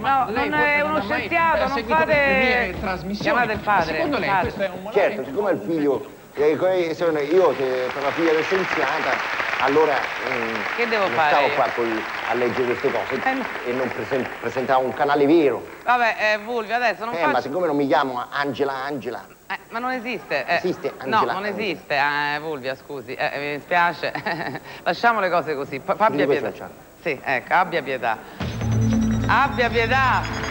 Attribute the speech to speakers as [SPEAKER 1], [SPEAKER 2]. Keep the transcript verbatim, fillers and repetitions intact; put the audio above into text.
[SPEAKER 1] No, non è uno scienziato, non fate... Chiamate il padre.
[SPEAKER 2] Secondo lei
[SPEAKER 1] padre.
[SPEAKER 2] questo è un modo...
[SPEAKER 3] Certo, siccome il figlio, eh, sono io che per la figlia del scienziata, allora mm,
[SPEAKER 1] che devo
[SPEAKER 3] non
[SPEAKER 1] fare
[SPEAKER 3] stavo
[SPEAKER 1] io?
[SPEAKER 3] qua con, a leggere queste cose
[SPEAKER 1] Eh, no.
[SPEAKER 3] e non presen presentavo un canale vero.
[SPEAKER 1] Vabbè, eh, Fulvio, adesso non
[SPEAKER 3] eh,
[SPEAKER 1] faccio...
[SPEAKER 3] ma siccome non mi chiamo Angela Angela...
[SPEAKER 1] Eh, ma non esiste. Eh,
[SPEAKER 3] esiste
[SPEAKER 1] No,
[SPEAKER 3] Angela,
[SPEAKER 1] non
[SPEAKER 3] Angela.
[SPEAKER 1] esiste, eh, Fulvia, scusi. Eh, mi dispiace. Lasciamo le cose così. P abbia pietà. Sì, ecco, abbia pietà. Abbia pietà.